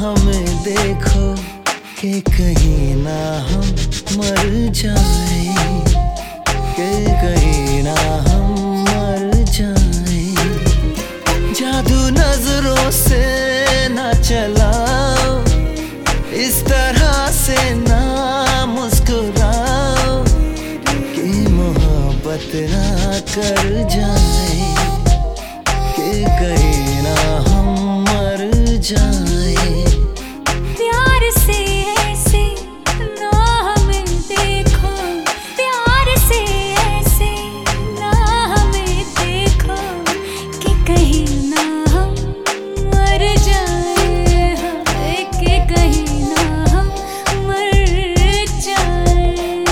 हमें देखो कि कहीं ना हम मर जाए, कि कहीं ना हम मर जाए। जादू नजरों से ना चलाओ, इस तरह से ना मुस्कुराओ कि मोहब्बत ना कर जाए, कि कहीं ना हम मर जाए। प्यार से ऐसे ना हमें देखो, प्यार से ऐसे ना हमें देखो कि कहीं ना हम मर जाए, कि कहीं ना हम मर जाए।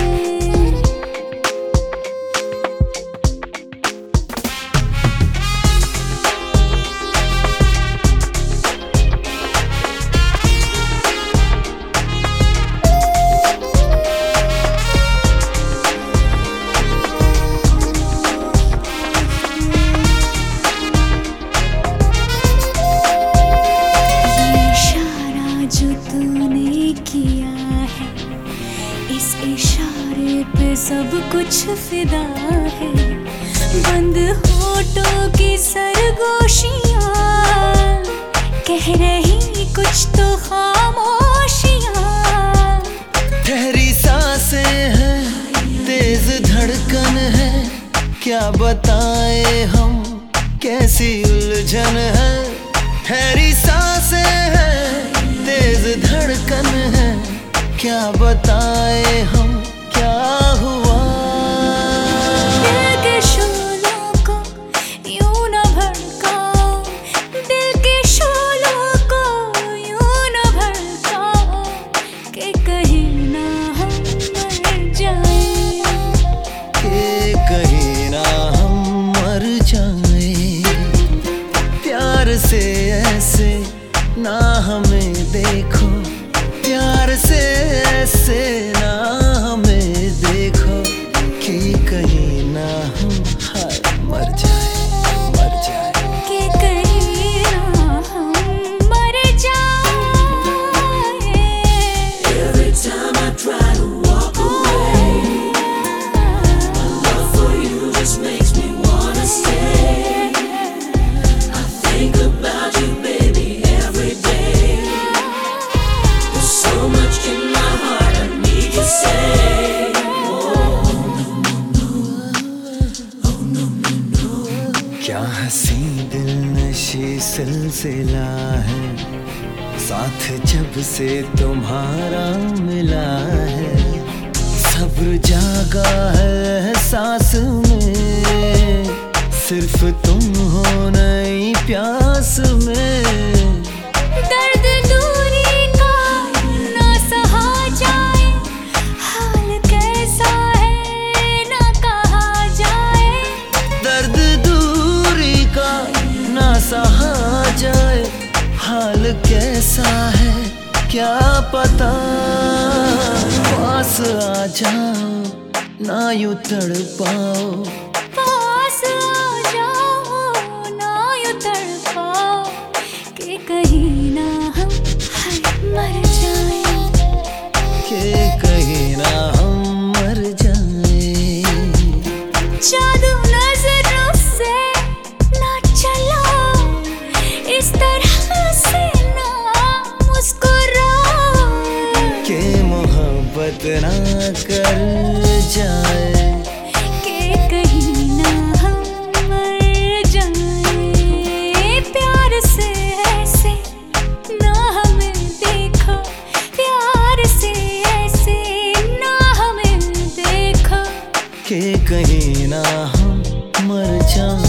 इस इशारे पे सब कुछ फिदा है, बंद होठों की सरगोशियां कह रही कुछ तो खामोशियां। ठहरी सांसें हैं, तेज धड़कन है, क्या बताएं हम कैसी उलझन है। ठहरी सांसें हैं, तेज धड़कन है, क्या बताएं हम क्या हुआ। दिल के शोलों को यूं न भड़काओ, दिल के शोलों को यूं न भड़काओ कि कहीं ना हम मर जाए, कि कहीं ना हम मर जाए। प्यार से ऐसे ना हमें देखो, प्यार से ऐसे ना हमें देखो कि कहीं ना हम मर जाए, मर जाए। कि कहीं ना हम मर जाए। Every time I try to walk away, my love for you just makes me wanna stay. I think about you, baby, every day. There's so much in my heart I need to say. क्या हंसी दिल नशी सिलसिला है, साथ जब से तुम्हारा मिला है। सब्र जागा है सांस में, सिर्फ तुम हो नई प्यास में। दर्द दूरी का ना सहा जाए, हाल कैसा है ना कहा जाए। दर्द दूरी का ना सहा जाए, हाल कैसा है क्या पता। पास आ जाओ ना यूं तड़पाओ, पास आ जाओ ना यूं तड़पाओ कि कहीं ना हम मर जाए, कि कहीं ना हम मर जाए। जादू नजरों से ना चलाओ, इस तरह से ना मुस्कुराओ कि मोहब्बत ना कर जाए, कि कहीं ना हम मर जाए। प्यार से ऐसे ना हमें देखो, प्यार से ऐसे ना हमें देखो कि कहीं ना हम मर जाए।